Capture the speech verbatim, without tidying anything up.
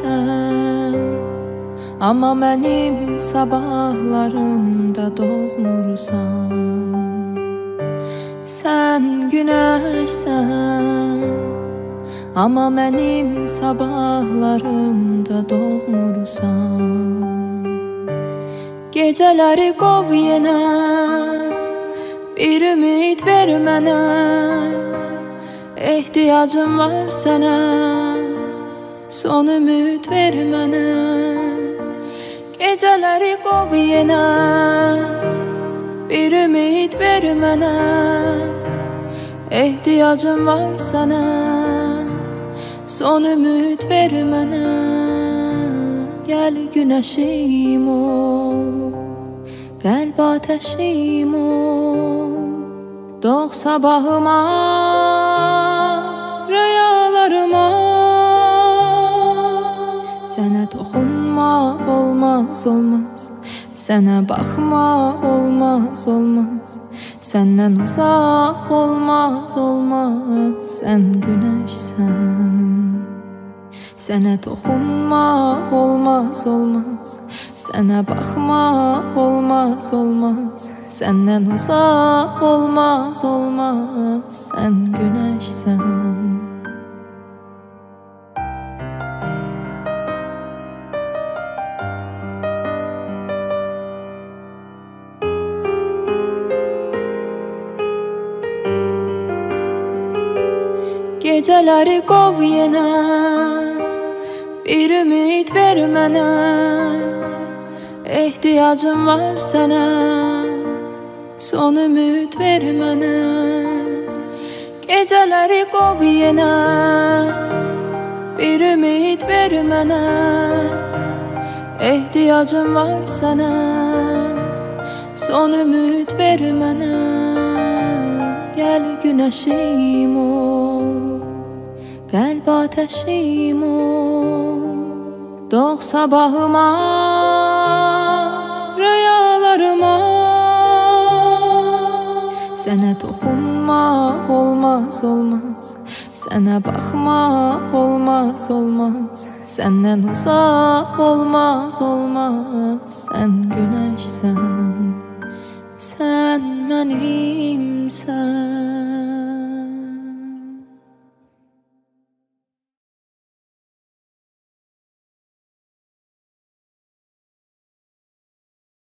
günəşsən, amma mənim sabahlarımda doğmursan. Sən günəşsən, amma mənim sabahlarımda doğmursan. Gecələri qov yenə, bir ümid ver mənə, ehtiyacım var sənə, son ümid ver mənə. Gecələri qov yenə, bir ümid ver mənə, ehtiyacım var sənə, son ümid ver mənə. Gəl günəşim ol, qəlb ateşim ol, doğ sabahıma, rüyalarıma. Sənə toxunmaq olmaz, olmaz, sənə baxmaq olmaz, olmaz, səndən uzaq olmaz, olmaz, sən günəşsən. Sənə toxunmaq olmaz, olmaz, sənə baxmaq olmaz, olmaz, səndən uzaq olmaz, olmaz, sən günəşsən. Gecələri qov yenə, bir ümid ver mənə, ehtiyacım var sənə, son ümid ver mənə. Gecələri qov yenə, bir ümid ver mənə, ehtiyacım var sənə, son ümid ver mənə. Gəl günəşim ol, qəlb ateşim ol, doğ sabahıma, rüyalarıma. Sənə toxunmaq olmaz, olmaz, sənə baxmaq olmaz, olmaz, səndən uzaq olmaz, olmaz, sən günəşsən.